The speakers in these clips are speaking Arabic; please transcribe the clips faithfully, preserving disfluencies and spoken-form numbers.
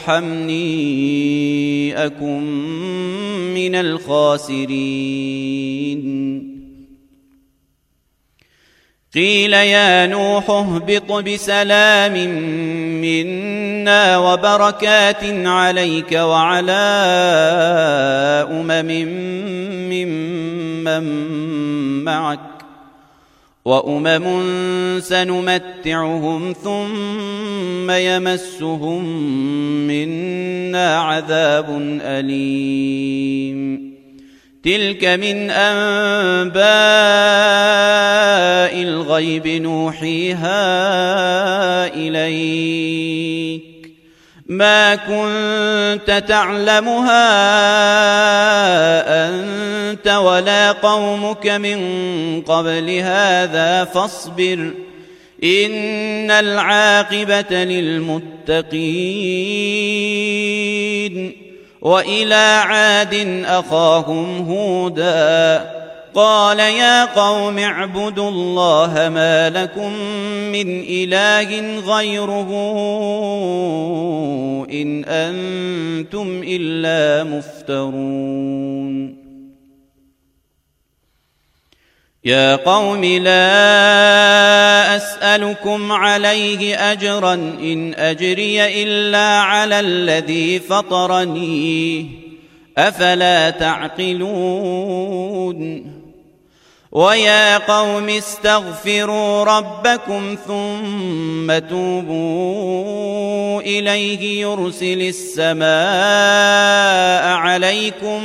ارحمني أكن من الخاسرين. قيل يا نوح اهبط بسلام منا وبركات عليك وعلى أمم ممن معك وأمم سنمتعهم ثم يمسهم منا عذاب أليم. تلك من أنباء الغيب نوحيها إليك ما كنت تعلمها أنت ولا قومك من قبل هذا فاصبر إن العاقبة للمتقين. وإلى عاد أخاهم هودا قال يا قوم اعبدوا الله ما لكم من إله غيره إن أنتم إلا مفترون. يا قوم لا أسألكم عليه أجرا إن أجري إلا على الذي فطرني أفلا تعقلون. ويا قوم استغفروا ربكم ثم توبوا إليه يرسل السماء عليكم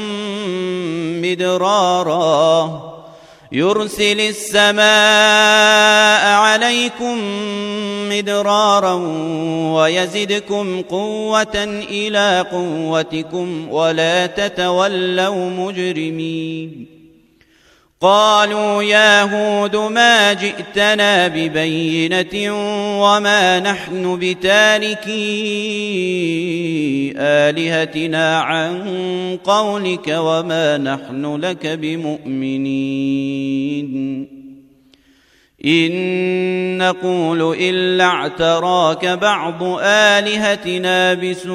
مدرارا يرسل السماء عليكم مدرارا ويزدكم قوة إلى قوتكم ولا تتولوا مجرمين. قالوا يا هود ما جئتنا ببينة وما نحن بتاركي آلهتنا عن قولك وما نحن لك بمؤمنين. إن نقول إلا اعتراك بعض آلهتنا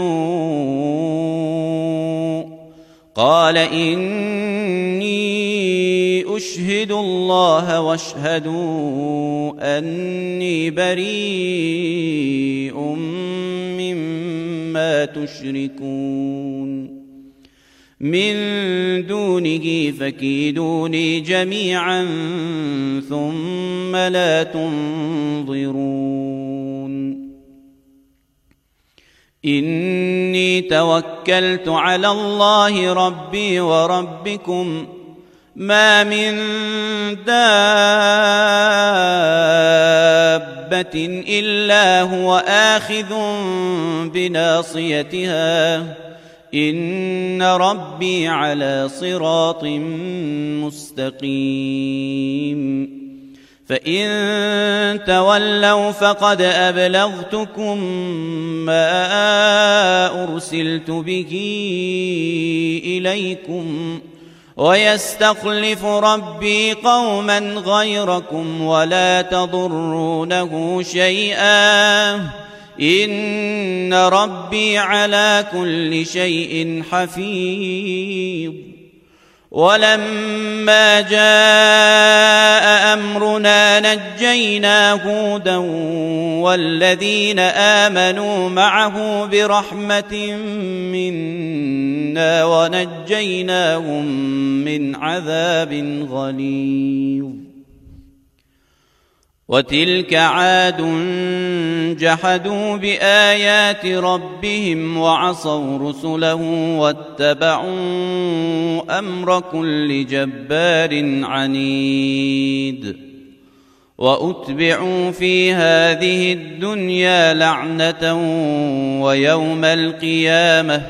بسوء قال إني أشهد الله واشهدوا أني بريء مما تشركون من دونه فكيدوني جميعا ثم لا تنظرون. إني توكلت على الله ربي وربكم ما من دابة إلا هو آخذ بناصيتها إن ربي على صراط مستقيم. فإن تولوا فقد أبلغتكم ما أرسلت به إليكم ويستخلف ربي قوما غيركم ولا تضرونه شيئا إن ربي على كل شيء حفيظ. ولما جاء أمرنا نجينا هودا والذين آمنوا معه برحمة منا ونجيناهم من عذاب غليظ. وتلك عاد جحدوا بآيات ربهم وعصوا رسله واتبعوا أمر كل جبار عنيد. وأتبعوا في هذه الدنيا لعنة ويوم القيامة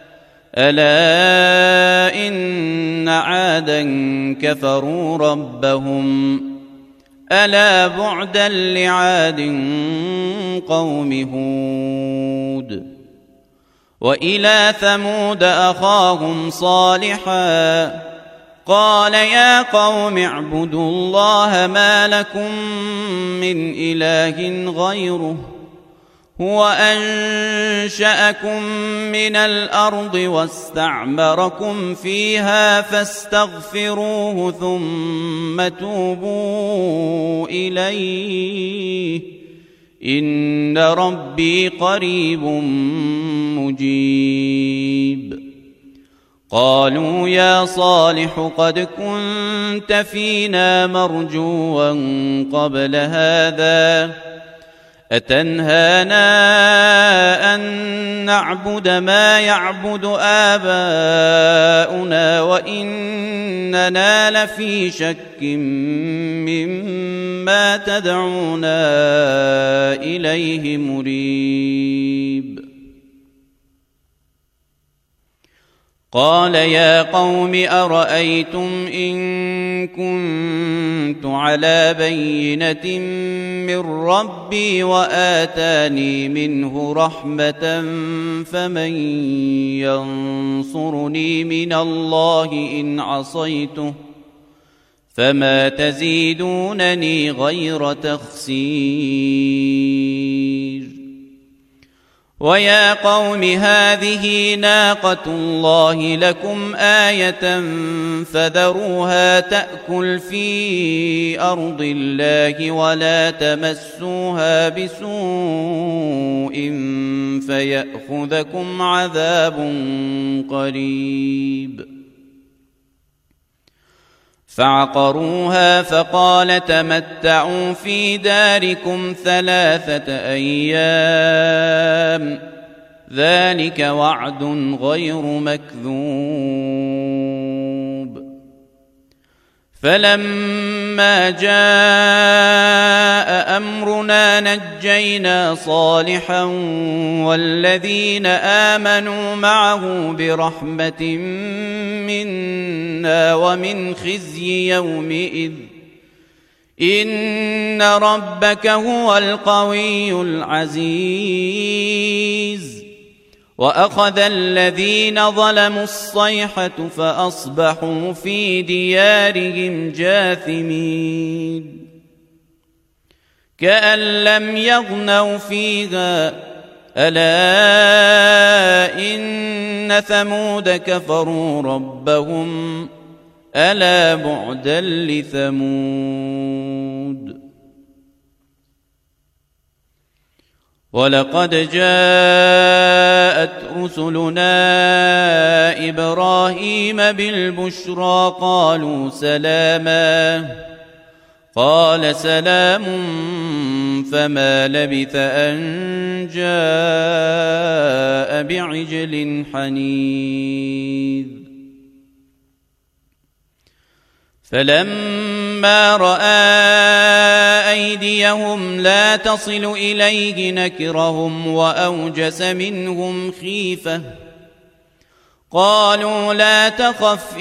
ألا إن عادا كفروا ربهم ألا بعدا لعاد قوم هود. وإلى ثمود أخاهم صالحا قال يا قوم اعبدوا الله ما لكم من إله غيره هو أنشأكم من الأرض واستعمركم فيها فاستغفروه ثم توبوا إليه إن ربي قريب مجيب. قالوا يا صالح قد كنت فينا مرجوا قبل هذا أتنهانا أن نعبد ما يعبد آباؤنا وإننا لفي شك مما تدعونا إليه مريب. قال يا قوم أرأيتم إن كنت على بينة من ربي وآتاني منه رحمة فمن ينصرني من الله إن عصيته فما تزيدونني غير تخسير. ويا قوم هذه ناقة الله لكم آية فذروها تأكل في أرض الله ولا تمسوها بسوء فيأخذكم عذاب قريب. فعقروها فقال تمتعوا في داركم ثلاثة أيام ذلك وعد غير مكذوب. فلما جاء أمرنا نجينا صالحا والذين آمنوا معه برحمة منا ومن خزي يومئذ إن ربك هو القوي العزيز. وأخذ الذين ظلموا الصيحة فأصبحوا في ديارهم جاثمين كأن لم يغنوا فيها ألا إن ثمود كفروا ربهم ألا بعدا لثمود. ولقد جاءت رسلنا إبراهيم بالبشرى قالوا سلاما قال سلام فما لبث أن جاء بعجل حنيذ. فلما رأى أيديهم لا تصل إليه نكرهم وأوجس منهم خيفة قالوا لا تخف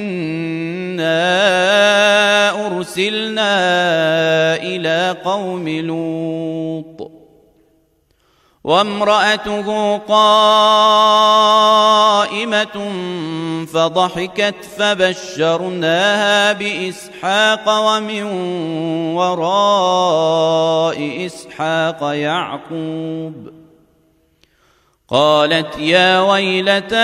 إنا أرسلنا إلى قوم لوط وامرأته قائمة فضحكت فبشرناها بإسحاق ومن وراء إسحاق يعقوب قالت يا ويلتى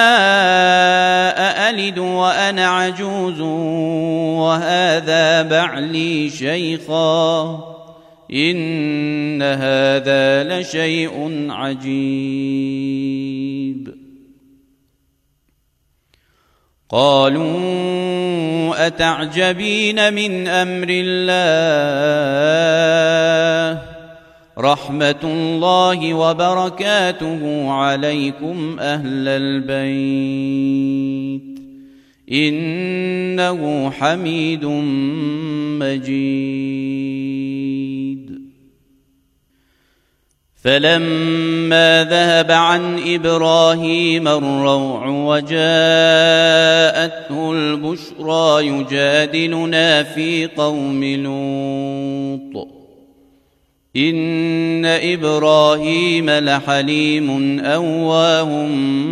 أألد وأنا عجوز وهذا بعلي شيخا إن هذا لشيء عجيب. قالوا أتعجبين من أمر الله رحمة الله وبركاته عليكم أهل البيت إنه حميد مجيد. فلما ذهب عن إبراهيم الروع وجاءته البشرى يجادلنا في قوم لوط إن إبراهيم لحليم أواه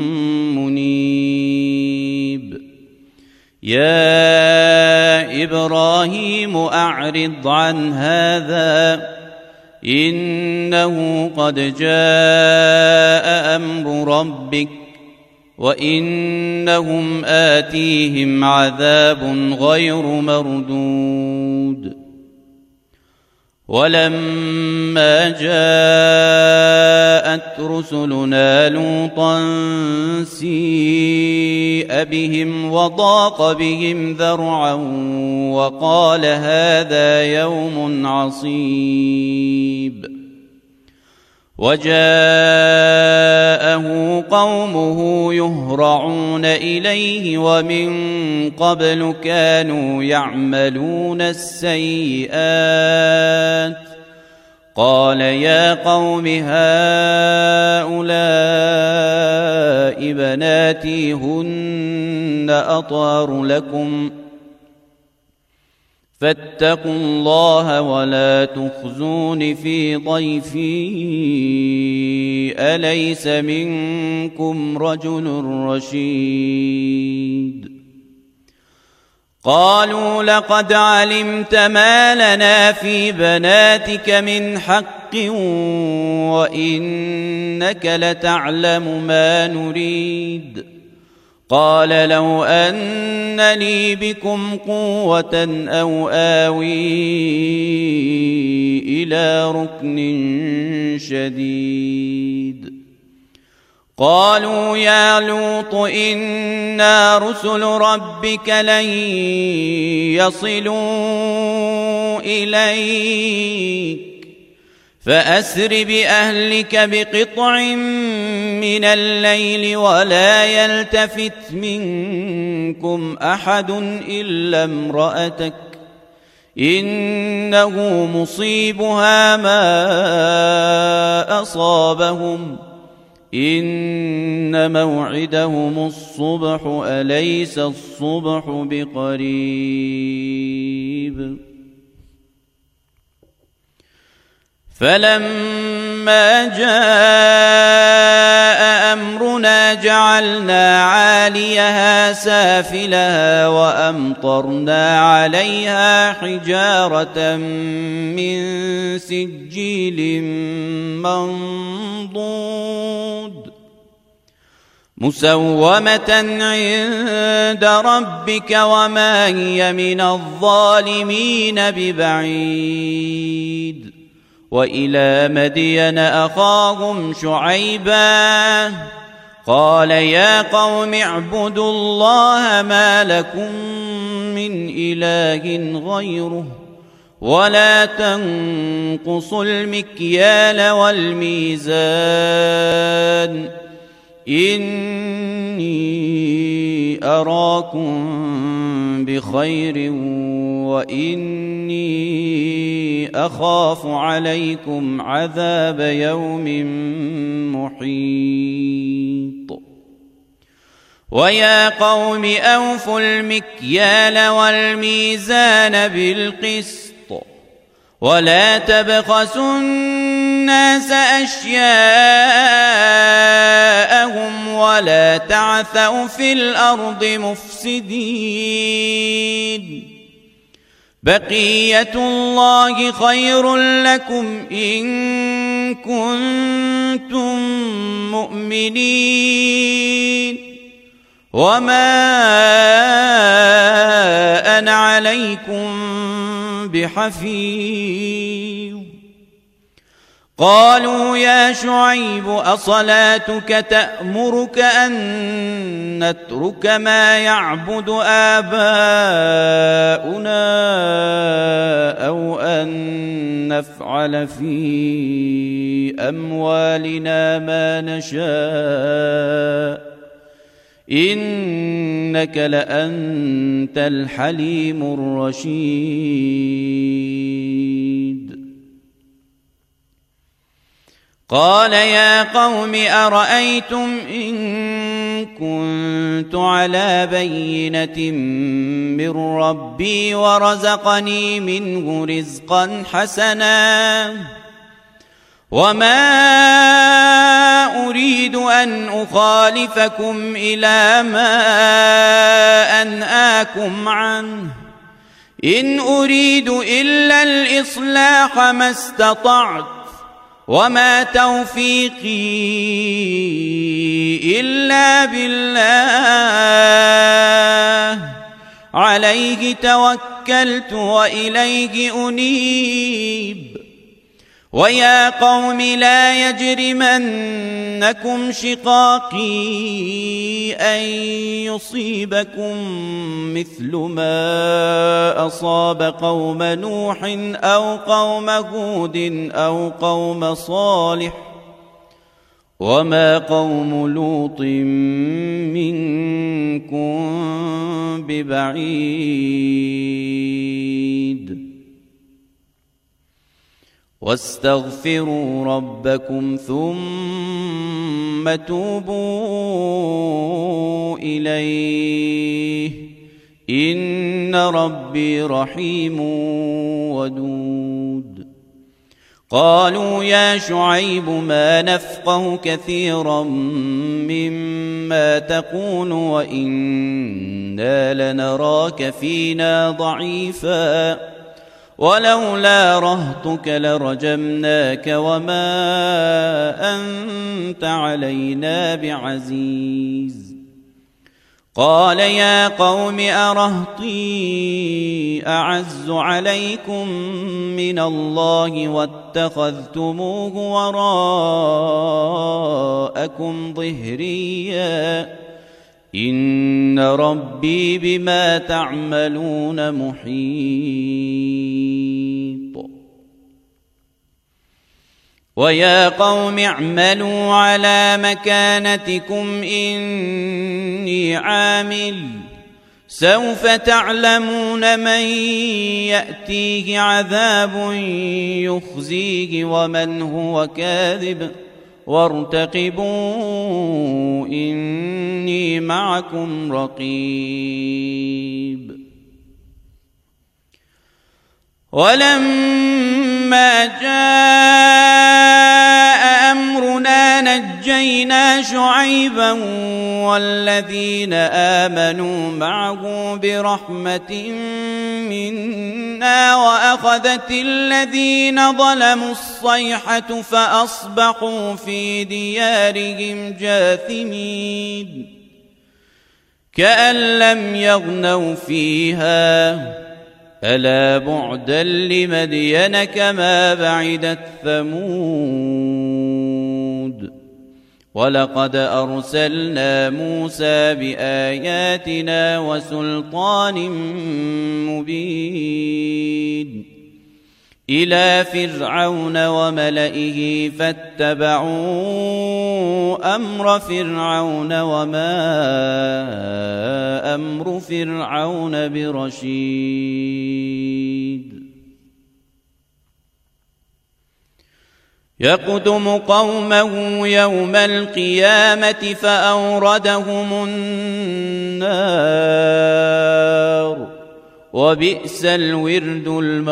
منيب. يا إبراهيم أعرض عن هذا إنه قد جاء أمر ربك وإنهم آتيهم عذاب غير مردود ولما جاءت رسلنا لوطا سيء بهم وضاق بهم ذرعا وقال هذا يوم عصيب وجاءه قومه يهرعون إليه ومن قبل كانوا يعملون السيئات قال يا قوم هؤلاء بناتي هن أطهر لكم فاتقوا الله ولا تخزون في ضيفي أليس منكم رجل رشيد قالوا لقد علمت ما لنا في بناتك من حق وإنك لتعلم ما نريد قال لو أن لي بكم قوة أو آوي إلى ركن شديد قالوا يا لوط إنا رسل ربك لن يصلوا إليك فأسر بأهلك بقطع من الليل ولا يلتفت منكم أحد إلا امرأتك إنه مصيبها ما أصابهم إن موعدهم الصبح أليس الصبح بقريب فلما جاء أمرنا جعلنا عاليها سافلها وأمطرنا عليها حجارة من سجيل منضود مسومة عند ربك وما هي من الظالمين ببعيد وإلى مدين أخاهم شعيبا قال يا قوم اعبدوا الله ما لكم من إله غيره ولا تنقصوا المكيال والميزان إني أراكم بخير وإني أخاف عليكم عذاب يوم محيط ويا قوم أوفوا المكيال والميزان بالقسط ولا تبخسوا الناس أشياءهم ولا تعثوا في الأرض مفسدين بقية الله خير لكم إن كنتم مؤمنين وما أنا عليكم بحفيظ قالوا يا شعيب أصلاتك تأمرك أن نترك ما يعبد آباؤنا أو أن نفعل في أموالنا ما نشاء إنك لأنت الحليم الرشيد قال يا قوم أرأيتم إن كنت على بينة من ربي ورزقني منه رزقا حسنا وما أريد أن أخالفكم إلى ما أنهاكم عنه إن أريد إلا الإصلاح ما استطعت وما توفيقي إلا بالله عليه توكلت وإليه أنيب ويا قوم لا يجرمنكم شقاقي أن يصيبكم مثل ما أصاب قوم نوح أو قوم هود أو قوم صالح وما قوم لوط منكم ببعيد واستغفروا ربكم ثم توبوا إليه إن ربي رحيم ودود قالوا يا شعيب ما نفقه كثيرا مما تقول وإنا لنراك فينا ضعيفا ولولا رهطك لرجمناك وما أنت علينا بعزيز قال يا قوم أرهطي أعز عليكم من الله واتخذتموه وراءكم ظهريا إن ربي بما تعملون محيط ويا قوم اعملوا على مكانتكم إني عامل سوف تعلمون من يأتيه عذاب يخزيه ومن هو كاذب وارتقبوا إني معكم رقيب ولما جاء أمرنا نجينا شعيبا والذين آمنوا معه برحمة منا وأخذت الذين ظلموا الصيحة فأصبحوا في ديارهم جاثمين كأن لم يغنوا فيها ألا بعدا لمدين كما بعدت ثمود ولقد أرسلنا موسى بآياتنا وسلطان مبين إلى فرعون وملئه فاتبعوا أمر فرعون وما أمر فرعون برشيد يقدم قومه يوم القيامة فأوردهم النار وبئس الورد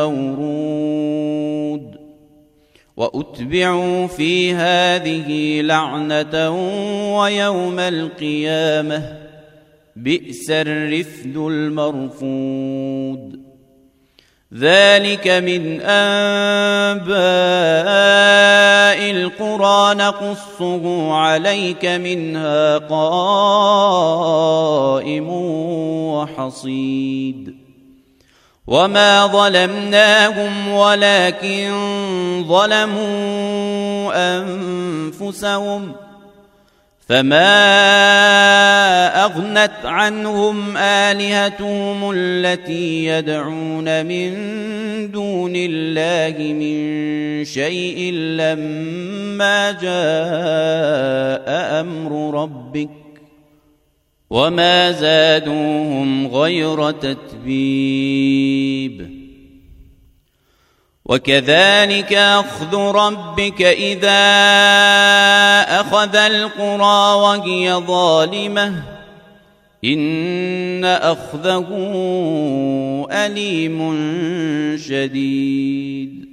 المورود وأتبعوا في هذه لعنة ويوم القيامة بئس الرفد المرفود ذلك من أنباء القرى نقصه عليك منها قائم وحصيد وما ظلمناهم ولكن ظلموا أنفسهم فما أغنت عنهم آلهتهم التي يدعون من دون الله من شيء لما جاء أمر ربك وما زادوهم غير تتبيب وكذلك أخذ ربك إذا أخذ القرى وهي ظالمة إن أخذه أليم شديد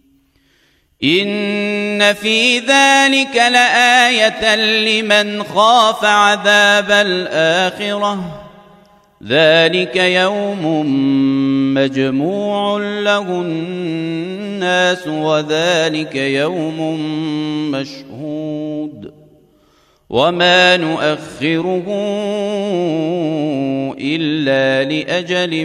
إن في ذلك لآية لمن خاف عذاب الآخرة ذلك يوم مجموع له الناس وذلك يوم مشهود وما نؤخره إلا لأجل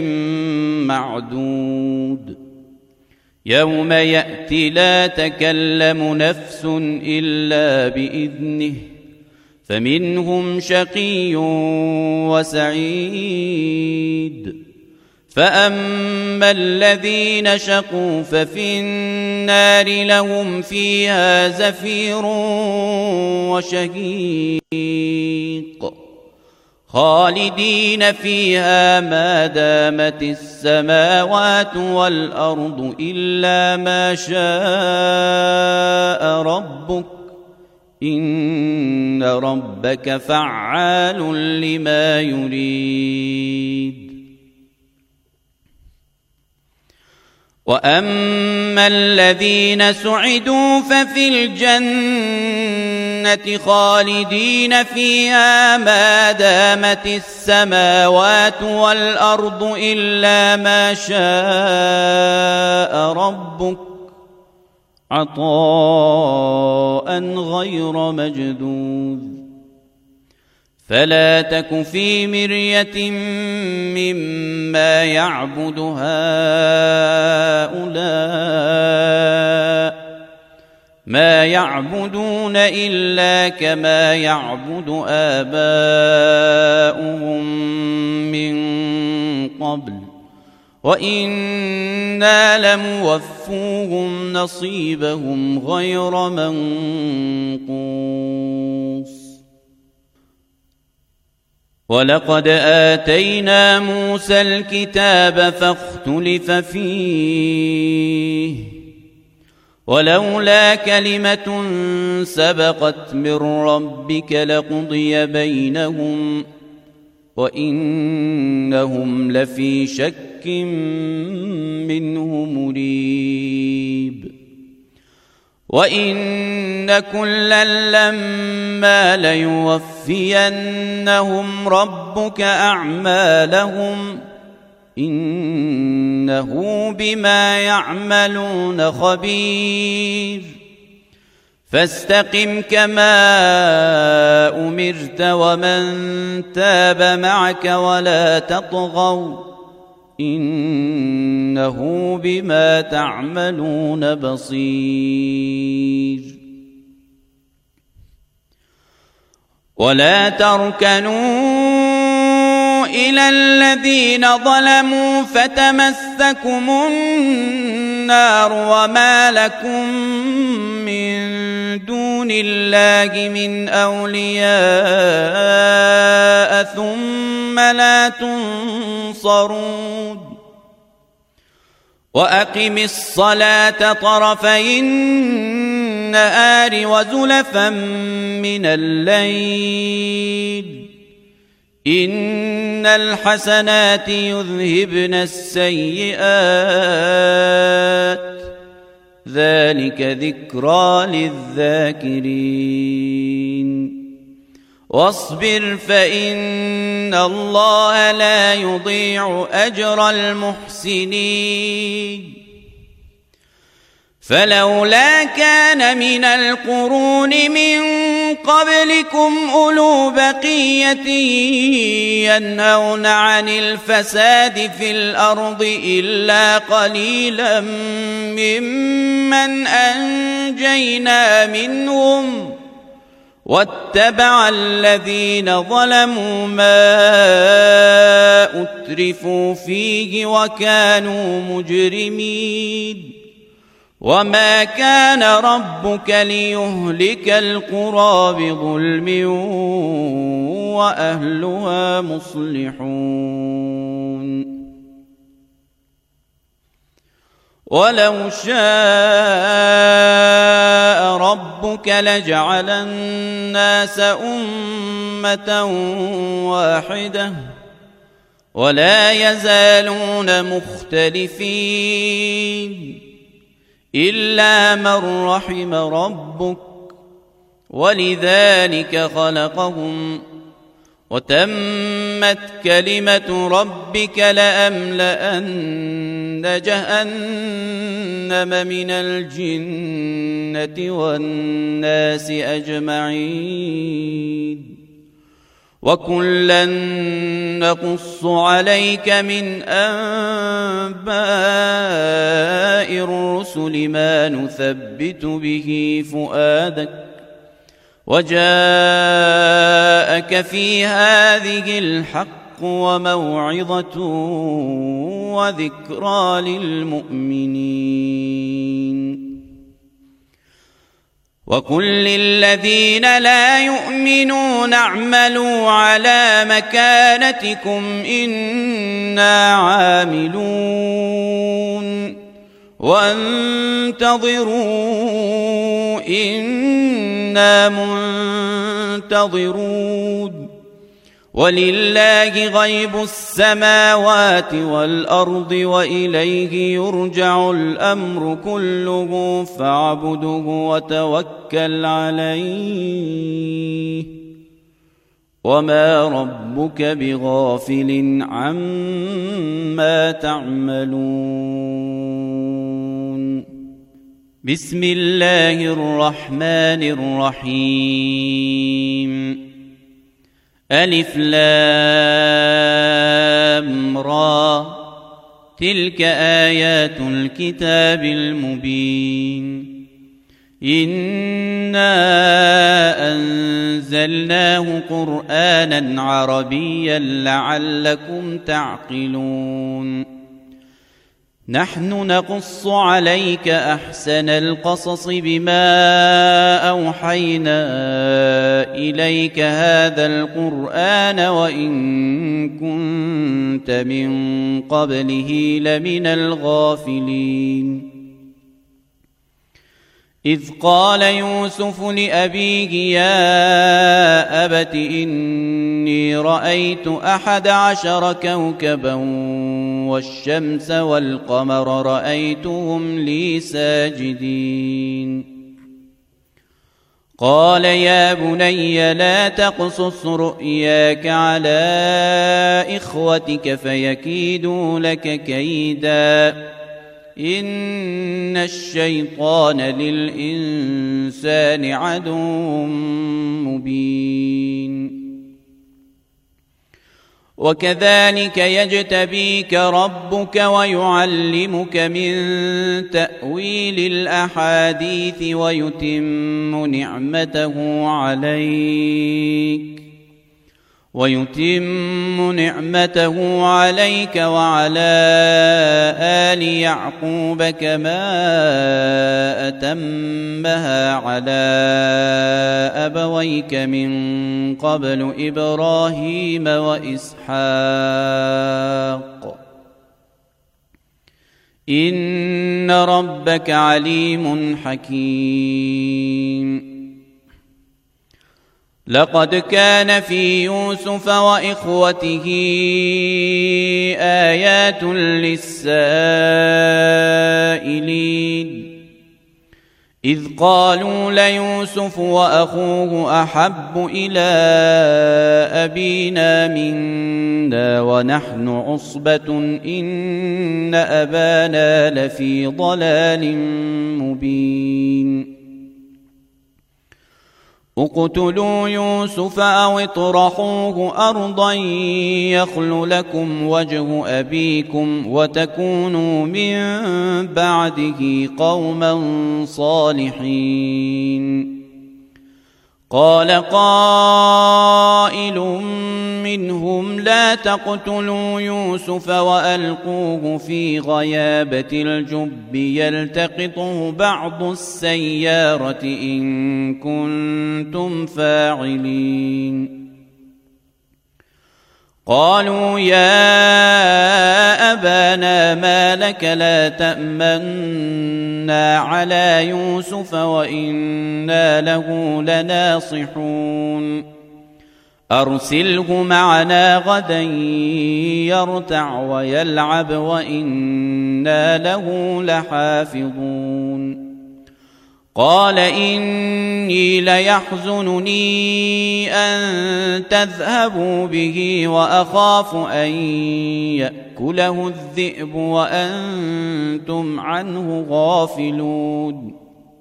معدود يوم يأتي لا تكلم نفس إلا بإذنه فمنهم شقي وسعيد فأما الذين شقوا ففي النار لهم فيها زفير وشهيق خالدين فيها ما دامت السماوات والأرض إلا ما شاء ربك إن ربك فعال لما يريد وأما الذين سعدوا ففي الجنة خالدين فيها ما دامت السماوات والأرض إلا ما شاء ربك عطاء غير مجدود فلا تك في مرية مما يعبد هؤلاء ما يعبدون إلا كما يعبد آباؤهم من قبل وإنا لموفوهم نصيبهم غير منقوص ولقد آتينا موسى الكتاب فاختلف فيه ولولا كلمة سبقت من ربك لقضي بينهم وإنهم لفي شك منه مريب وإن كلا لما ليوفينهم ربك أعمالهم إنه بما يعملون خبير فاستقم كما أمرت ومن تاب معك ولا تطغوا إنه بما تعملون بصير ولا تركنوا إلى الذين ظلموا فتمسكم النار وما لكم من دون الله من أولياء ثم لا تنصرون وأقم الصلاة طرفي النهار وزلفا من الليل إن الحسنات يذهبن السيئات ذلك ذكرى للذاكرين واصبر فإن الله لا يضيع أجر المحسنين فلولا كان من القرون من قبلكم أولو بقية ينهون عن الفساد في الأرض إلا قليلا ممن أنجينا منهم واتبع الذين ظلموا ما أترفوا فيه وكانوا مجرمين وما كان ربك ليهلك القرى بظلم وأهلها مصلحون ولو شاء ربك لجعل الناس أمة واحدة ولا يزالون مختلفين إلا من رحم ربك ولذلك خلقهم وتمت كلمة ربك لأملأن جهنم من الجنة والناس أجمعين وكلا نقص عليك من أنباء الرسل ما نثبت به فؤادك وجاءك في هذه الحق وموعظة وذكرى للمؤمنين وقل للذين لا يؤمنون اعملوا على مكانتكم إنا عاملون وانتظروا إنا منتظرون ولله غيب السماوات والأرض وإليه يرجع الأمر كله فاعبده وتوكل عليه وما ربك بغافل عما تعملون بسم الله الرحمن الرحيم ألف لام را تلك آيات الكتاب المبين إنا أنزلناه قرآنا عربيا لعلكم تعقلون نحن نقص عليك أحسن القصص بما أوحينا إليك هذا القرآن وإن كنت من قبله لمن الغافلين إذ قال يوسف لأبيه يا أبت إني رأيت أحد عشر كوكبا والشمس والقمر رأيتهم لي ساجدين قال يا بني لا تقصص رؤياك على إخوتك فيكيدوا لك كيدا إن الشيطان للإنسان عدو مبين وكذلك يجتبيك ربك ويعلمك من تأويل الأحاديث ويتم نعمته عليك ويتم نعمته عليك وعلى آل يعقوب كما أتمها على أبويك من قبل إبراهيم وإسحاق إن ربك عليم حكيم لقد كان في يوسف وإخوته آيات للسائلين إذ قالوا ليوسف وأخوه أحب إلى أبينا منا ونحن عصبة إن أبانا لفي ضلال مبين اقتلوا يوسف أو اطرحوه أرضا يخل لكم وجه أبيكم وتكونوا من بعده قوما صالحين قال قائل منهم لا تقتلوا يوسف وألقوه في غيابة الجب يلتقطه بعض السيارة إن كنتم فاعلين قالوا يا أبانا ما لك لا تأمنا على يوسف وإنا له لناصحون أرسله معنا غدا يرتع ويلعب وإنا له لحافظون قال إني ليحزنني أن تذهبوا به وأخاف أن يأكله الذئب وأنتم عنه غافلون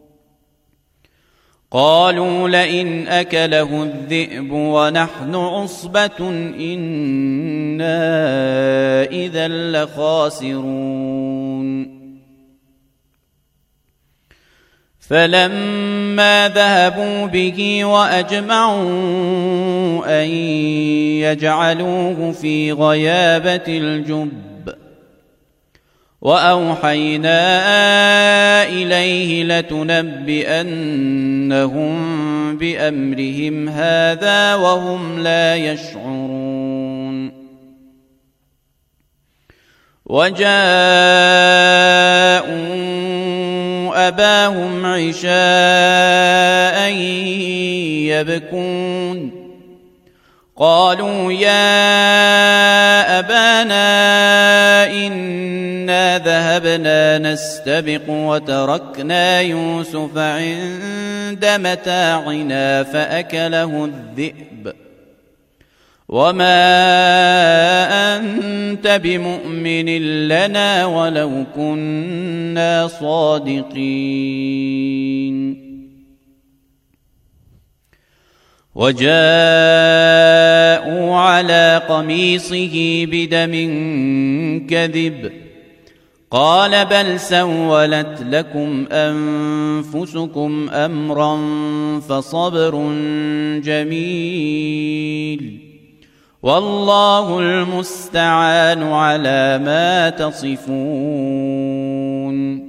قالوا لئن أكله الذئب ونحن عصبة إنا إذا لخاسرون فلما ذهبوا به وأجمعوا أن يجعلوه في غيابة الجب وأوحينا إليه لتنبئنهم بأمرهم هذا وهم لا يشعرون وجاءوا أباهم عشاء يبكون قالوا يا أبانا إنا ذهبنا نستبق وتركنا يوسف عند متاعنا فأكله الذئب وما أنت بمؤمن لنا ولو كنا صادقين وجاءوا على قميصه بدم كذب قال بل سولت لكم أنفسكم أمرا فصبر جميل والله المستعان على ما تصفون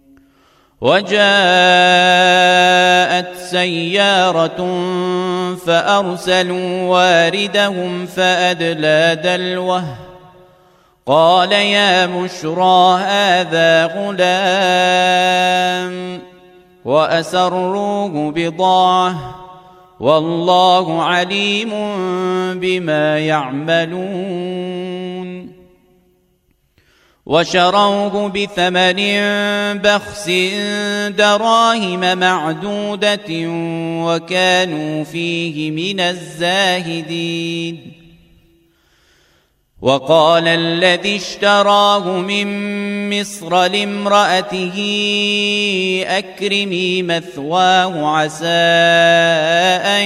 وجاءت سيارة فأرسلوا واردهم فأدلى دلوه قال يا بشرى هذا غلام وأسروه بضاعة والله عليم بما يعملون وشروه بثمن بخس دراهم معدودة وكانوا فيه من الزاهدين وقال الذي اشتراه من مصر لامرأته أكرمي مثواه عسى أن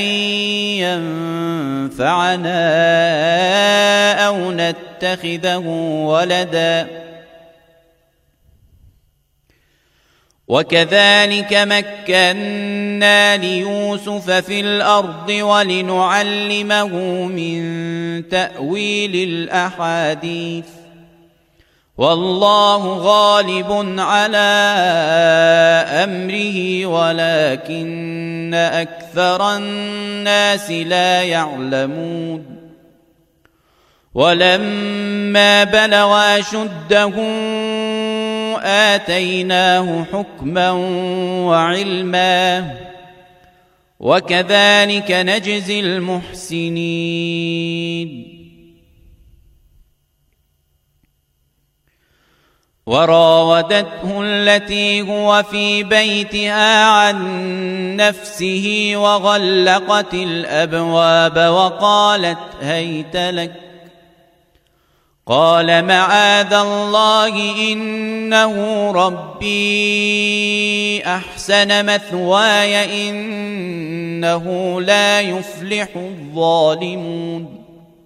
ينفعنا أو نتخذه ولدا وكذلك مكنا ليوسف في الأرض ولنعلمه من تأويل الأحاديث والله غالب على أمره ولكن أكثر الناس لا يعلمون ولما بلغ أشده آتيناه حكما وعلما وكذلك نجزي المحسنين وراودته التي هو في بيتها عن نفسه وغلقت الأبواب وقالت هيت لك قال معاذ الله إنه ربي أحسن مثواي إنه لا يفلح الظالمون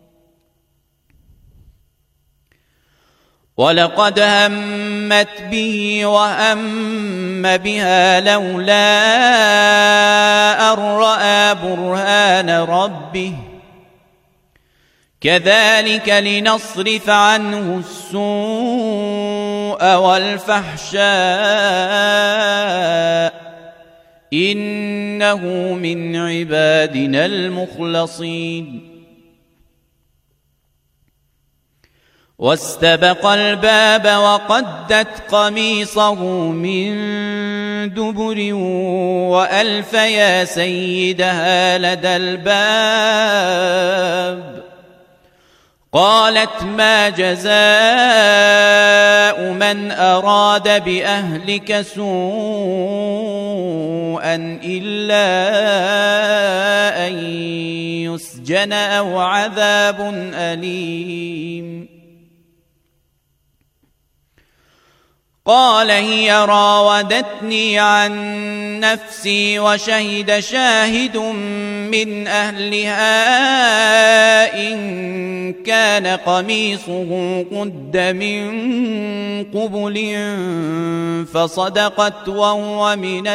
ولقد همت به وهم بها لولا أن رأى برهان ربه كذلك لنصرف عنه السوء والفحشاء إنه من عبادنا المخلصين واستبق الباب وقدت قميصه من دبر وألف يا سيدها لدى الباب قالت ما جزاء من أراد بأهلك سوءا إلا أن يسجن أو عذاب أليم قال هي راودتني عن نفسي وشهد شاهد من أهلها إن كان قميصه قد من قبل فصدقت وهو من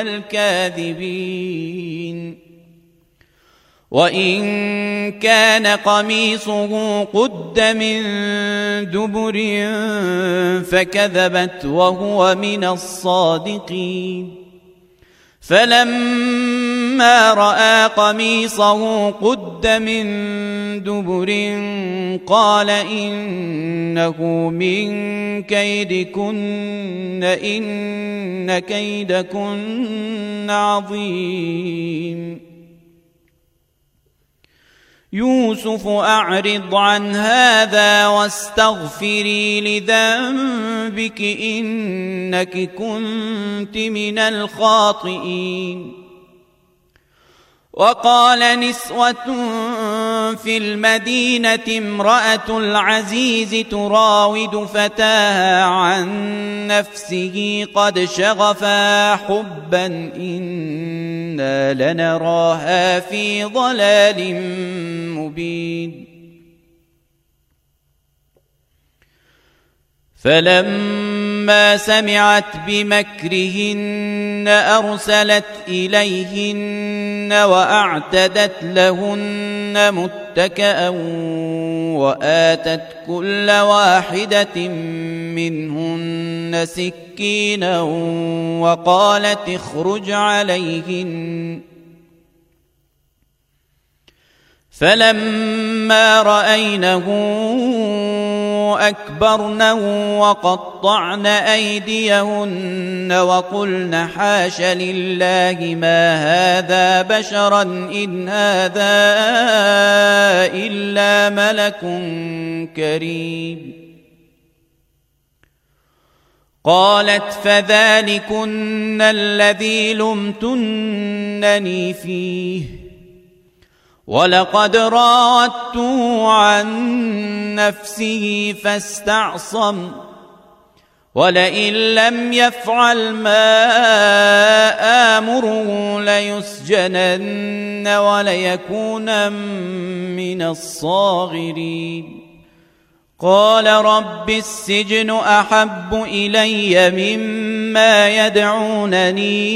الكاذبين وإن كان قميصه قد من دبر فكذبت وهو من الصادقين فلما رأى قميصه قد من دبر قال إنه من كيدكن إن كيدكن عظيم يوسف أعرض عن هذا واستغفري لذنبك إنك كنت من الخاطئين وقال نسوة في المدينة امرأة العزيز تراود فتاها عن نفسه قد شغفا حبا إنا لنراها في ضلال مبين فلما سمعت بمكرهن أرسلت إليهن وأعتدت لهن متكئا وآتت كل واحدة منهن سكينا وقالت اخرج عليهن فلما رأينه أكبرنه وقطعن أيديهن وقلن حاش لله ما هذا بشرا إن هذا إلا ملك كريم قالت فذلكن الذي لمتنني فيه ولقد راودته عن نفسه فاستعصم ولئن لم يفعل ما آمره ليسجنن وليكون من الصاغرين قال رب السجن أحب إلي مما يدعونني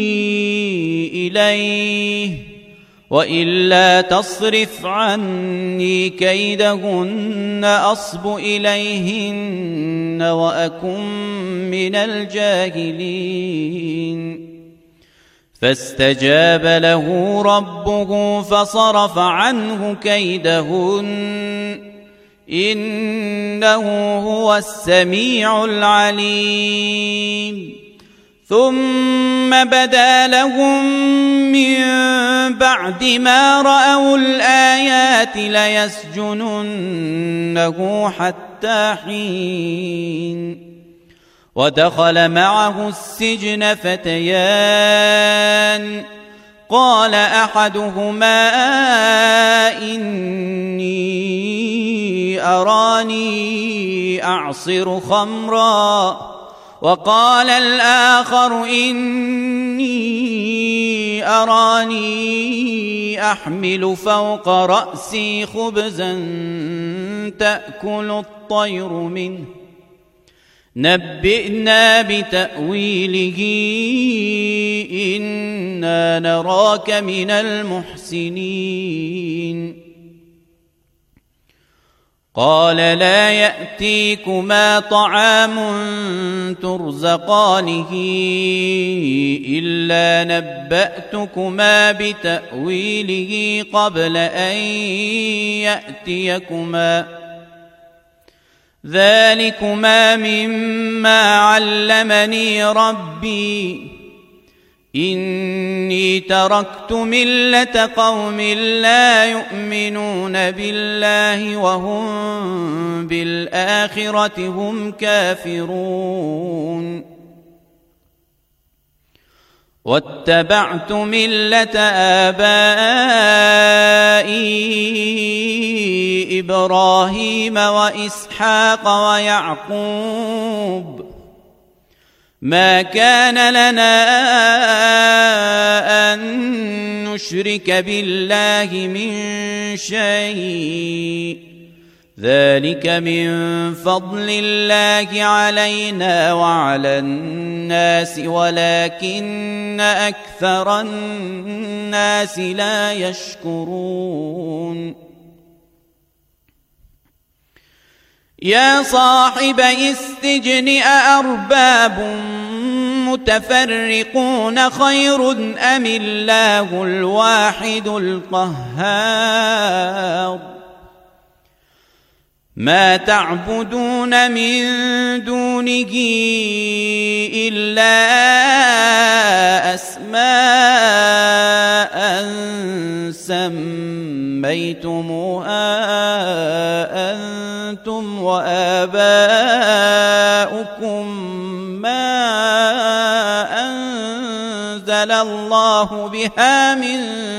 إليه وإلا تصرف عني كيدهن أصب إليهن وأكن من الجاهلين فاستجاب له ربه فصرف عنه كيدهن إنه هو السميع العليم ثم بدا لهم من بعد ما رأوا الآيات ليسجننه حتى حين ودخل معه السجن فتيان قال أحدهما إني أراني أعصر خمرا وقال الآخر إني أراني أحمل فوق رأسي خبزا تأكل الطير منه نبئنا بتأويله إنا نراك من المحسنين قال لا يأتيكما طعام ترزقانه إلا نبأتكما بتأويله قبل أن يأتيكما ذلكما مما علمني ربي إني تركت ملة قوم لا يؤمنون بالله وهم بالآخرة هم كافرون واتبعت ملة آبائي إبراهيم وإسحاق ويعقوب ما كان لنا أن نشرك بالله من شيء ذلك من فضل الله علينا وعلى الناس ولكن أكثر الناس لا يشكرون يا صاحبي السجن أأرباب متفرقون خير أم الله الواحد القهار ما تعبدون من دونه إلا أسماء سميتموها أنتم وآباؤكم ما أنزل الله بها من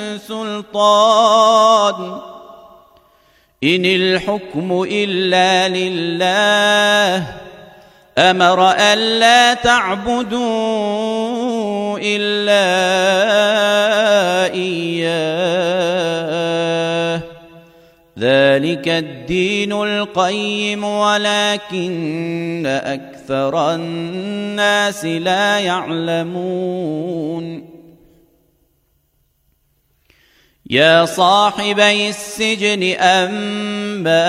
سلطان إن الحكم إلا لله أمر ألا تعبدوا إلا إياه ذلك الدين القيم ولكن أكثر الناس لا يعلمون يا صاحبي السجن أما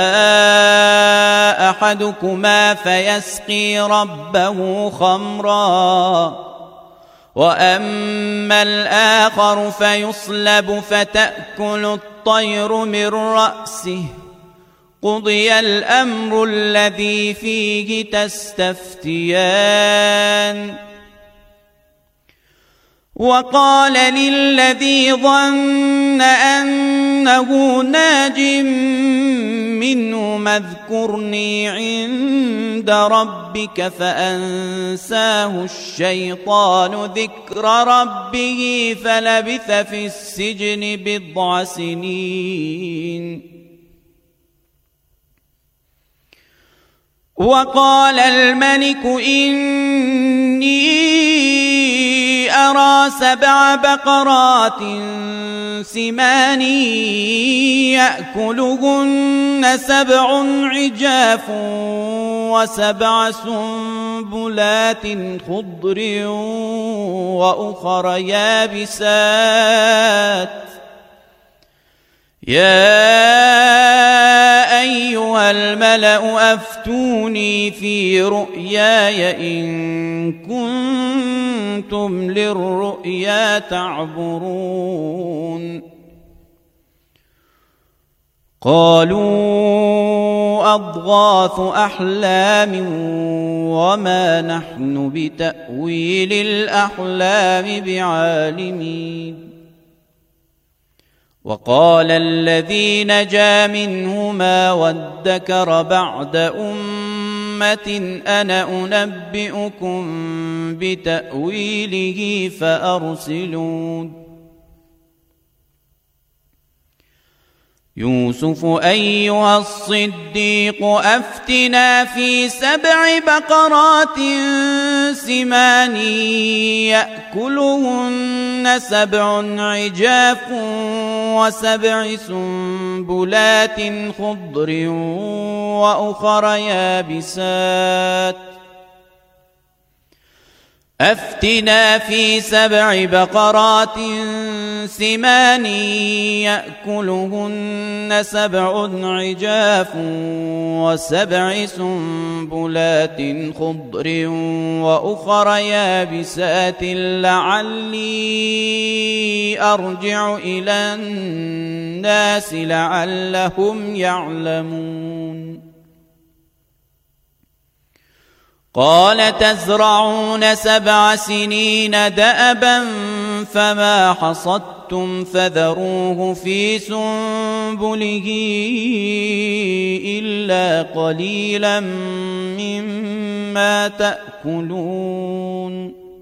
أحدكما فيسقي ربه خمرا وأما الآخر فيصلب فتأكل الطير من رأسه قضي الأمر الذي فيه تستفتيان وقال للذي ظن أنه ناج منه اذكرني عند ربك فأنساه الشيطان ذكر ربه فلبث في السجن بضع سنين وقال الملك إني أرى سبع بقرات سمان يأكلهن سبع عجاف وسبع سنبلات خضر وأخر يابسات يا أيها الملأ أفتوني في رؤياي إن كنتم للرؤيا تعبرون قالوا أضغاث أحلام وما نحن بتأويل الأحلام بعالمين وقال الذي نجا منهما وادكر بعد أمة أنا أنبئكم بتأويله فأرسلون يوسف أيها الصديق أفتنا في سبع بقرات سمان يأكلهن سبع عجاف وسبع سنبلات خضر وأخر يابسات أفتنا في سبع بقرات سمان يأكلهن سبع عجاف وسبع سنبلات خضر وأخر يابسات لعلي أرجع إلى الناس لعلهم يعلمون قال تزرعون سبع سنين دأبا فما حصدتم فذروه في سنبله إلا قليلا مما تأكلون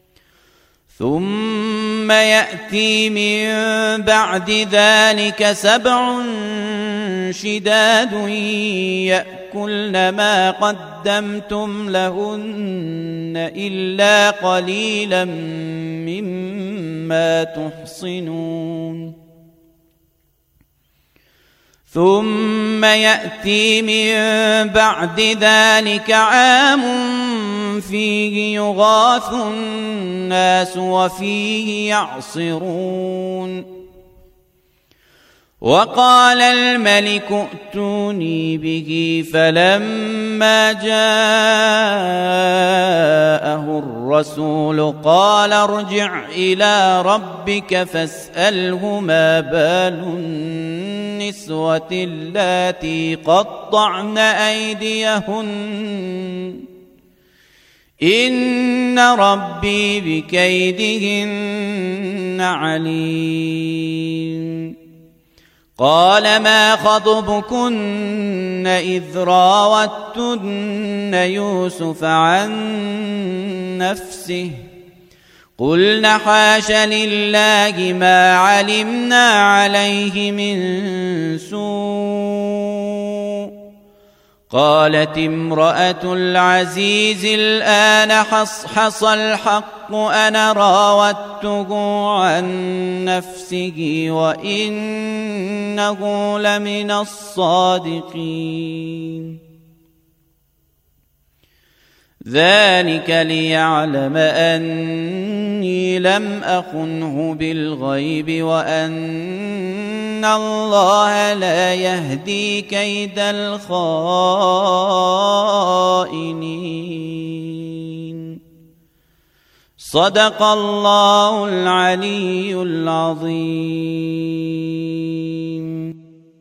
ثم يأتي من بعد ذلك سبع شداد يأكلن ما قدمتم لهن إلا قليلا مما تحصنون ثم يأتي من بعد ذلك عام فيه يغاث الناس وفيه يعصرون وقال الملك ائتوني به فلما جاءه الرسول قال ارجع إلى ربك فاسأله ما بال النسوة اللاتي قطعن أيديهن إن ربي بكيدهن عليم قال ما خطبكن إذ راوتن يوسف عن نفسه قلنا حاش لله ما علمنا عليه من سوء قالت امرأة العزيز الآن حصحص الحق أنا راودته عن نفسه وإنه لمن الصادقين ذلك ليعلم أني لم أخنه بالغيب وأن الله لا يهدي كيد الخائنين صدق الله العلي العظيم.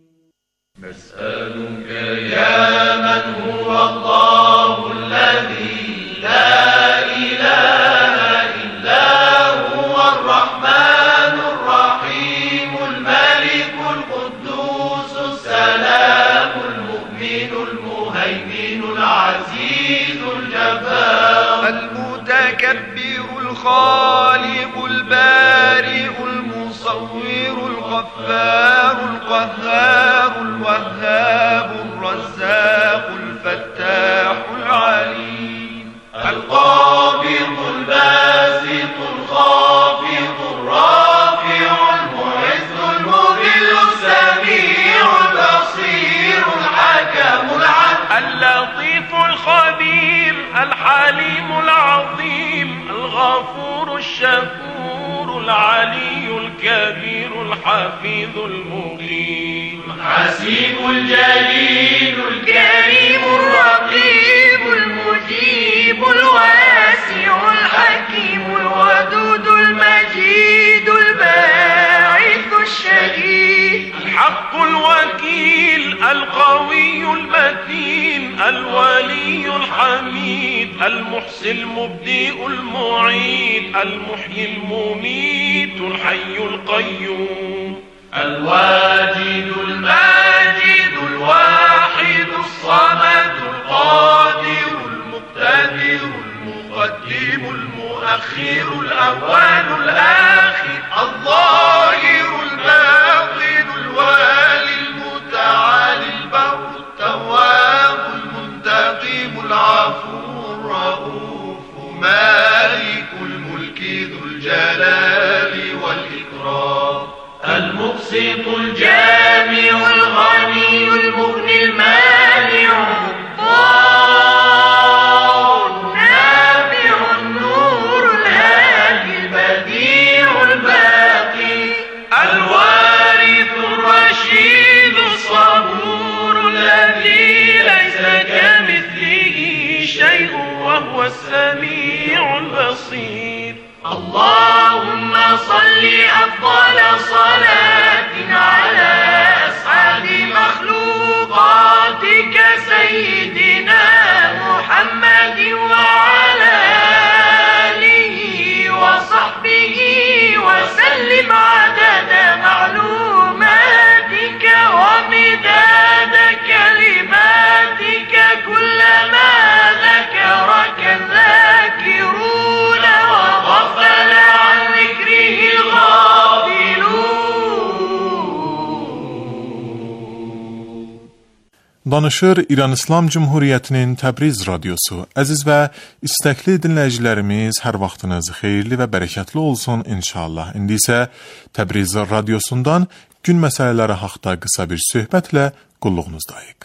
نسألك يا من هو الله الذي لا إله إلا هو الرحمن الرحيم الملك القدوس السلام المؤمن المهيمن العزيز الجبار المتكبر الخالق البارئ المصور الغفار القهار الوهاب الرزاق الفتاح العليم القابض الباسط الخافض الرافع المعز المذل السميع البصير الحكم العدل اللطيف الخبير الحليم العظيم الغفور الشكور العلي الكبير الحفيظ المقيم الحسيب الجليل الكريم الرقيب المجيب الواسع الحكيم الودود المجيد الباعث الشهيد الحق الوكيل القوي المتين الولي الحميد المحصي المبدئ المعيد المحيي المميت الحي القيوم الواجد الماجد الواحد الصمد القادر المقتدر المقدم المؤخر الأول الآخر الظاهر الباطن الوالي المتعالي البر التواب المنتقم العفو الرؤوف مالك الملك ذو الجلال والإكرام المقسط الجامع الغني المغني المانع الضار النافع النور الهادي البديع الباقي الوارث الرشيد الصبور الذي ليس كمثله شيء وهو السميع البصير. اللهم صل أفضل صلاة على أسعد مخلوقاتك سيدنا محمد Danışır İran İslam Cumhuriyyətinin Təbriz radiosu. Əziz və istəkli dinləyicilərimiz, hər vaxtınız xeyirli və bərəkətli olsun inşallah. İndi isə Təbriz radiosundan gün məsələləri haqqında qısa bir söhbətlə qulluğunuzdayıq.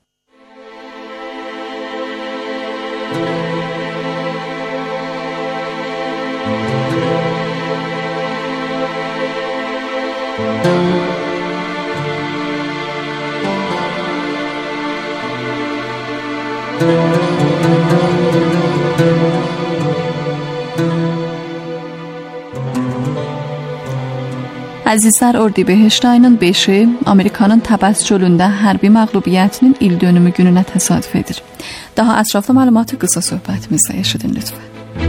Əzizlər, Ordibehişt ayının beşi Amerikanın Təbəs çölündə hərbi məğlubiyyətinin il dönümü gününə təsadüf edir. Daha ətraflı məlumatı qısa söhbətimizdə eşidin lütfən.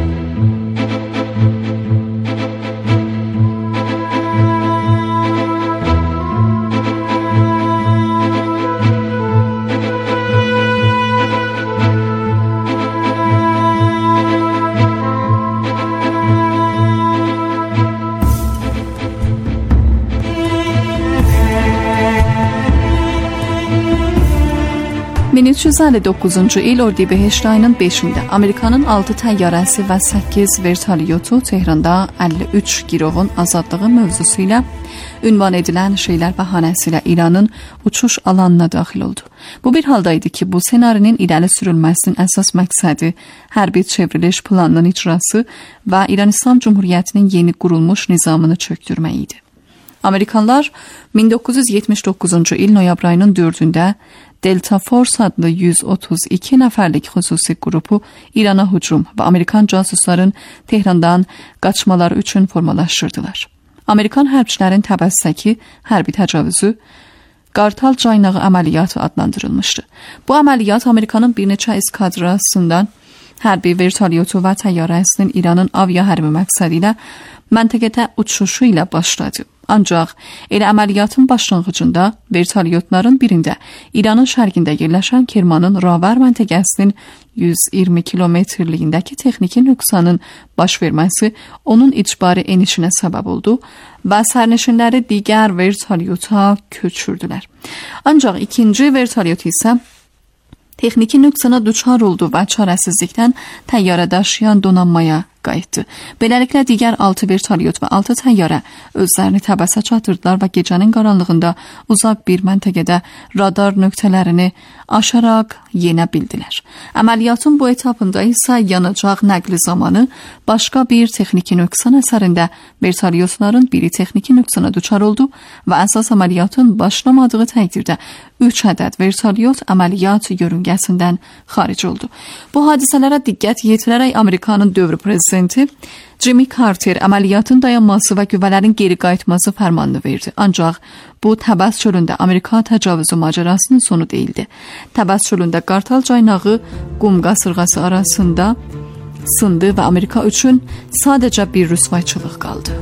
min üç yüz əlli doqquzuncu il Ordibehişt ayının beşində Amerikanın altı təyyarəsi və səkkiz vertolyotu Tehranda əlli üç girovun azadlığı mövzusu ilə ünvan edilən şeylər bəhanəsi ilə İranın uçuş alanına daxil oldu. Bu bir haldaydı ki, bu senarinin irəli sürülməsinin əsas məqsədi hərbi çevriliş planının icrası və İran İslam Cumhuriyyətinin yeni qurulmuş nizamını çökdürmək idi. Amerikanlar min doqquz yüz yetmiş doqquzuncu il noyabr ayının dördündə Delta Force adlı yüz otuz iki nəfərlik xüsusi qrupu İrana hücum və Amerikan casusların Tehrandan qaçmaları üçün formalaşdırdılar. Amerikan hərbçilərin Təbəzdəki hərbi təcavüzü Qartal Caynağı əməliyyatı adlandırılmışdı. Bu əməliyyat Amerikanın bir neçə eskadrasından hərbi vertolyotu və təyyarəsinin İranın avia hərbi məqsədi ilə məntəqədə uçuşu ilə başladı. Ancaq elə əməliyyatın başlanğıcında vertolyotların birində İranın şərqində yerləşən Kermanın Ravər məntəqəsinin yüz iyirmi kilometrliyindəki texniki nöqsanın baş verməsi onun icbari enişinə səbəb oldu və sərnişinləri digər vertolyota köçürdülər. Ancaq ikinci vertolyot isə texniki nöqsana düçar oldu və çarəsizlikdən təyyarə daşıyan donanmaya qayıtdı. Beləliklə digər altı vertolyot və altı təyyarə özlərini Təbəsə çatırdılar və gecənin qaranlığında uzaq bir məntəqədə radar nöqtələrini aşaraq yenə bildilər. Əməliyyatın bu etapında isə yanacaq nəqli zamanı başqa bir texniki nöqsan əsərində vertolyotların biri texniki nöqsana düçar oldu və əsas əməliyyatın başlamadığı təqdirdə üç ədəd vertolyot əməliyyat yörüngəsindən xaric oldu. Bu hadisələrə diqqət yetirərək Amerikanın dövr prezidenti Jimmy Carter əməliyyatın dayanması və qüvvələrin geri qayıtması fərmanını verdi. Ancaq bu Təbəz çölündə Amerika təcavüzü macərasının sonu deyildi. Təbəz çölündə Qartal Caynağı qum qasırğası arasında sındı və Amerika üçün sadəcə bir rüsvayçılıq qaldı.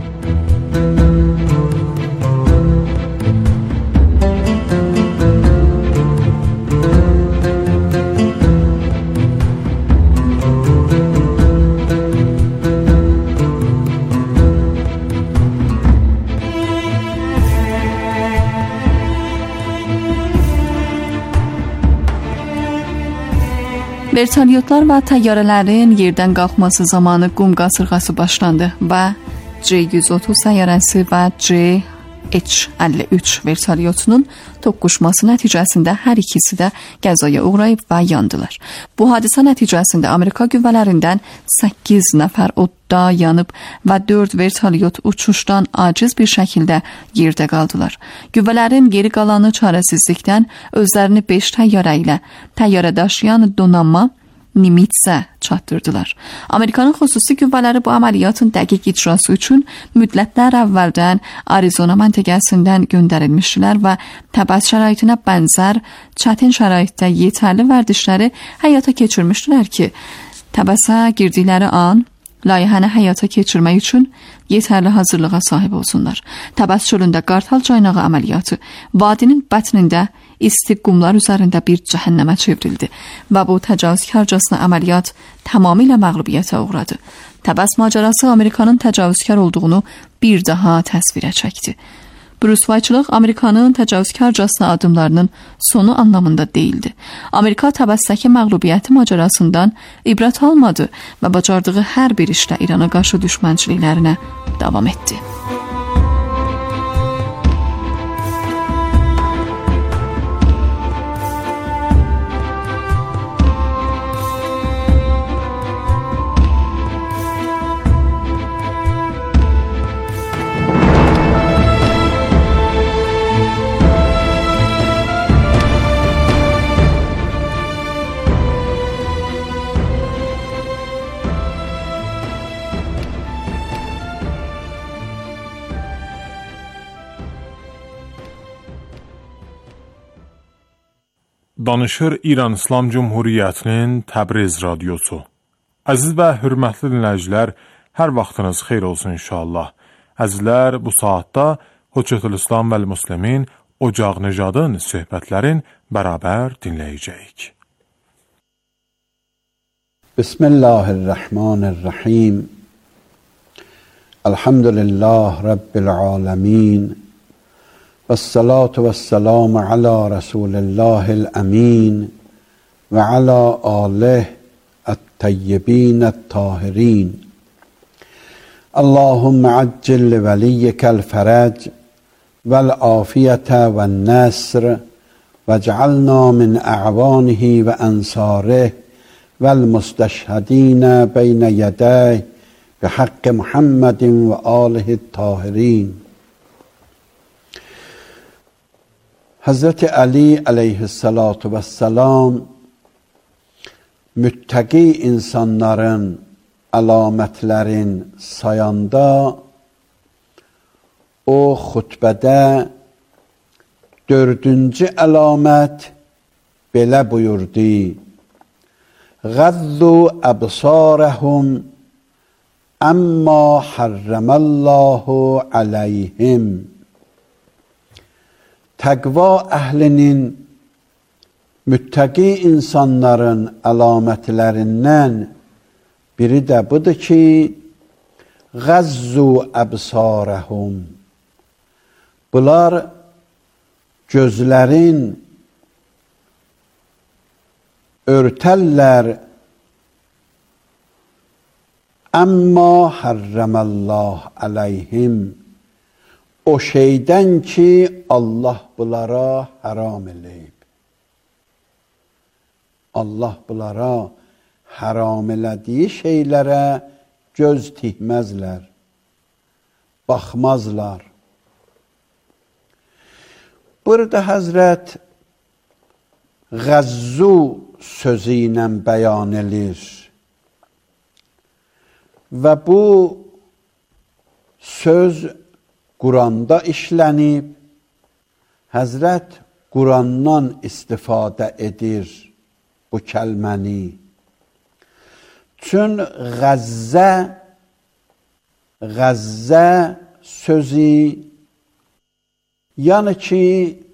Vertolyotlar və təyyarələrin yerdən qalxması zamanı qum qasırğası başlandı və C yüz otuz təyyarəsi və C H əlli üç vertolyotunun toqquşması nəticəsində hər ikisi də qəzaya uğrayıb və yandılar. Bu hadisə nəticəsində Amerika qüvvələrindən səkkiz nəfər odda yanıb və dörd vertolyot uçuşdan aciz bir şəkildə yerdə qaldılar. Qüvvələrin geri qalanı çarəsizlikdən özlərini beş təyyarə ilə təyyarə daşıyan donanma Nimitsə çatdırdılar. Amerikanın xüsusi qüvvələri bu əməliyyatın dəqiq icrası üçün müddətlər əvvəldən Arizona məntəqəsindən göndərilmişdilər və Təbəz şəraitinə bənzər çətin şəraitdə yetərli vərdişləri həyata keçirmişdilər ki, Təbəzə girdikləri an layihəni həyata keçirmək üçün yetərli hazırlığa sahib olsunlar. Təbəz çölündə Qartal Caynağı əməliyyatı vadinin bətnində isti qumlar üzərində bir cəhənnəmə çevrildi və bu təcavüzkarcasına əməliyyat tamamilə məğlubiyyətə uğradı. Təbəz macərası Amerikanın təcavüzkar olduğunu bir daha təsvirə çəkdi. Bu rüsvayçılıq Amerikanın təcavüzkarcasına addımlarının sonu anlamında değildi. Amerika Təbəssəki məğlubiyyəti macerasından ibrət almadı və bacardığı hər bir işlə İrana qarşı düşmənçiliklərinə davam etdi. Danışır İran İslam Cumhuriyyətinin Təbriz radiosu. Əziz və hörmətli dinləyicilər, hər vaxtınız xeyir olsun inşallah. Əzizlər, bu saatda Hüccətül İslam vəl Müslimin Ocaq Necadın söhbətlərin bərabər dinləyəcəyik. Bismillahirrahmanirrahim. Elhamdülillah Rabbil alemin. والصلاة والسلام على رسول الله الأمين وعلى آله الطيبين الطاهرين اللهم عجل لوليك الفرج والعافية والنصر واجعلنا من أعوانه وأنصاره والمستشهدين بين يديه بحق محمد وآله الطاهرين. Hazreti Ali aleyhissalatu vesselam müttəqi insanların əlamətlərin sayanda o xutbədə dördüncü əlamət belə buyurdu: Ğaddu əbsarəhum əmmə harramallahu aleyhim. Təqva əhlinin, müttəqi insanların əlamətlərindən biri də budur ki, Ğazzu əbsarəhum. Bunlar gözlərin örtərlər əmmə harramallah aleyhim. O şeydən ki, Allah bunlara haram eləyib. Allah bunlara haram elədiyi şeylərə göz tikməzlər, baxmazlar. Burada Həzrət Ğazzu sözü ilə bəyan edir. Və bu söz Quranda işlənib, Həzrət Qurandan istifadə edir bu kəlməni. Çün Qəzzə, Qəzzə sözü, yəni ki,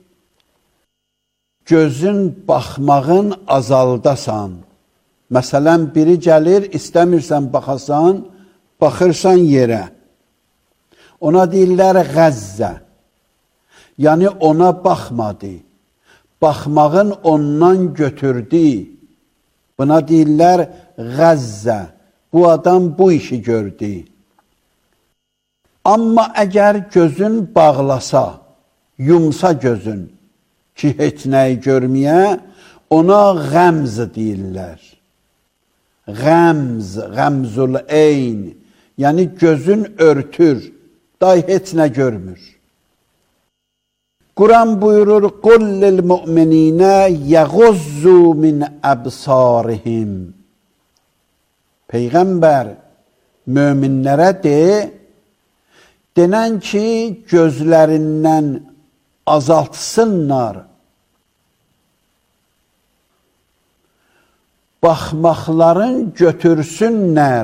gözün baxmağın azaldasan. Məsələn, biri gəlir, istəmirsən baxasan, baxırsan yerə. Ona deyirlər Qəzzə. Yəni ona baxmadı. Baxmağın ondan götürdü. Buna deyirlər Qəzzə. Bu adam bu işi gördü. Amma əgər gözün bağlasa, yumsa gözün ki, heç nəyi görməyə, ona qəmz deyirlər. Qəmz, qəmzul eyn. Yəni gözün örtür. Day heç nə görmür. Quran buyurur: "Qul lil mu'minina yaghuzzu min absarihim." Peyğəmbər möminlərə de, denən ki, gözlərindən azaltsınlar. Baxmaqların götürsünlər.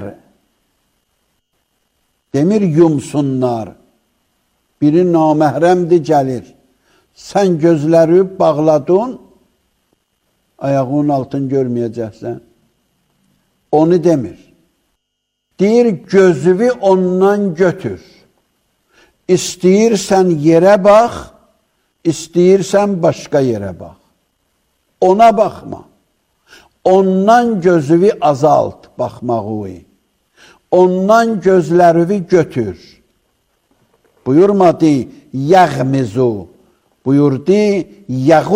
Demir yumsunlar. Biri naməhrəmdir gəlir. Sən gözləri bağladın, ayağının altını görməyəcəksən. Onu demir. Deyir, gözüvi ondan götür. İstəyirsən yerə bax, istəyirsən başqa yerə bax. Ona baxma. Ondan gözüvi azalt baxmağı. Ondan gözlərivi götür. Buyurmadı, yəğmizu. Buyurdu, yəğu